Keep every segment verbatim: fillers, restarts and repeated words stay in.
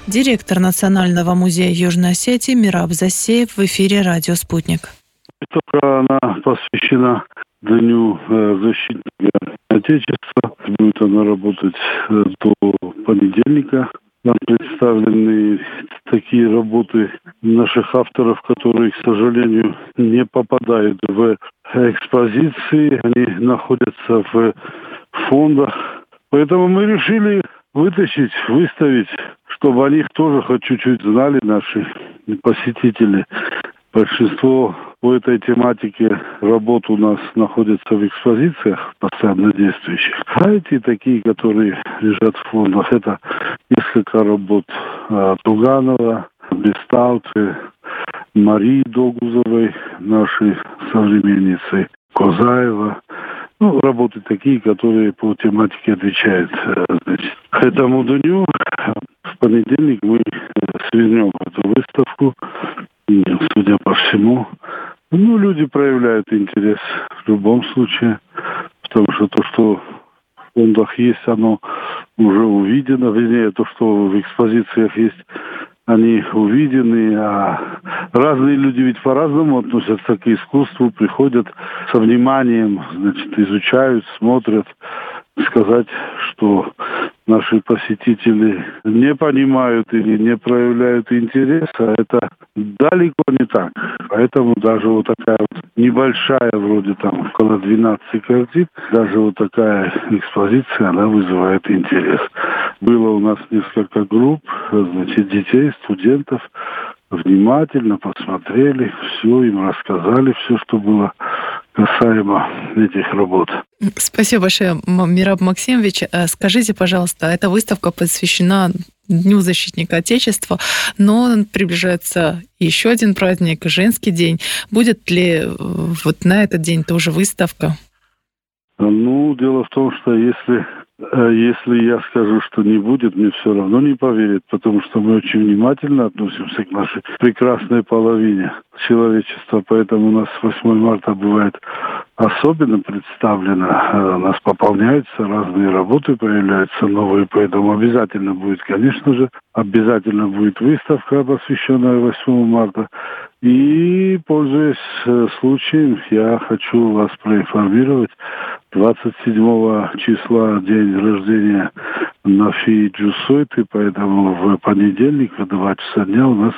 Директор Национального музея Южной Осетии Мираб Засеев в эфире «Радио Спутник». Выставка, она посвящена Дню защитника Отечества. Будет она работать до понедельника. Нам представлены такие работы наших авторов, которые, к сожалению, не попадают в экспозиции. Они находятся в фондах. Поэтому мы решили вытащить, выставить, чтобы о них тоже хоть чуть-чуть знали наши посетители. Большинство по этой тематике работ у нас находятся в экспозициях постоянно действующих. А эти такие, которые лежат в фондах, это несколько работ Туганова, Бестауты, Марии Догузовой, нашей современницы, Козаева. Ну, работы такие, которые по тематике отвечают. Значит, к этому дню в понедельник мы свернем эту выставку. И, судя по всему, ну, люди проявляют интерес в любом случае, потому что то, что в фондах есть, оно уже увидено, вернее, то, что в экспозициях есть, они увидены, а разные люди ведь по-разному относятся к искусству, приходят со вниманием, значит, изучают, смотрят. Сказать, что наши посетители не понимают или не проявляют интереса, это далеко не так. Поэтому даже вот такая вот небольшая, вроде там около двенадцати картин, даже вот такая экспозиция, она вызывает интерес. Было у нас несколько групп, значит, детей, студентов, внимательно посмотрели, все им рассказали, все, что было касаемо этих работ. Спасибо большое, Мираб Максимович. Скажите, пожалуйста, эта выставка посвящена Дню защитника Отечества, но приближается еще один праздник, женский день. Будет ли вот на этот день тоже выставка? Ну, дело в том, что если, если я скажу, что не будет, мне все равно не поверят, потому что мы очень внимательно относимся к нашей прекрасной половине человечества, поэтому у нас восьмое марта бывает особенно представлено, у нас пополняются разные работы, появляются новые, поэтому обязательно будет, конечно же, обязательно будет выставка, посвященная восьмому марта. И, пользуясь случаем, я хочу вас проинформировать, двадцать седьмого числа день рождения Нафии Джусойты, поэтому в понедельник в два часа дня у нас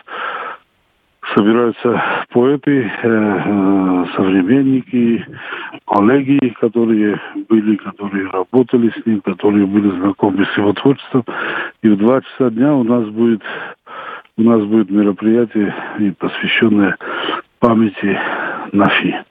собираются поэты, э, современники, коллеги, которые были, которые работали с ним, которые были знакомы с его творчеством. И в два часа дня у нас будет у нас будет мероприятие, посвященное памяти Нафи.